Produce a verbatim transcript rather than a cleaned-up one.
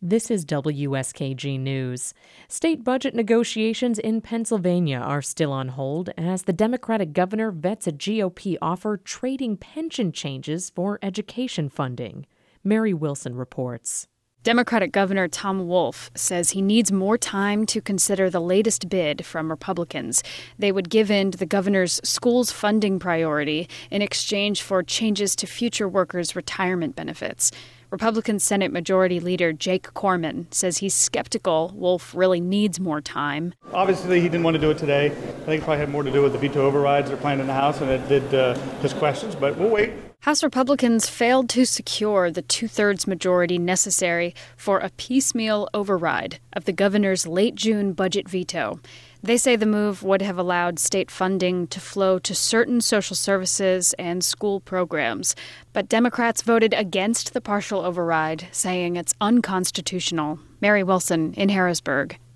This is W S K G News. State budget negotiations in Pennsylvania are still on hold as the Democratic governor vets a G O P offer trading pension changes for education funding. Mary Wilson reports. Democratic Governor Tom Wolf says he needs more time to consider the latest bid from Republicans. They would give in to the governor's schools funding priority in exchange for changes to future workers' retirement benefits. Republican Senate Majority Leader Jake Corman says he's skeptical Wolf really needs more time. Obviously, he didn't want to do it today. I think it probably had more to do with the veto overrides that are planned in the House, and it did uh, his questions, but we'll wait. House Republicans failed to secure the two-thirds majority necessary for a piecemeal override of the governor's late June budget veto. They say the move would have allowed state funding to flow to certain social services and school programs. But Democrats voted against the partial override, saying it's unconstitutional. Mary Wilson in Harrisburg.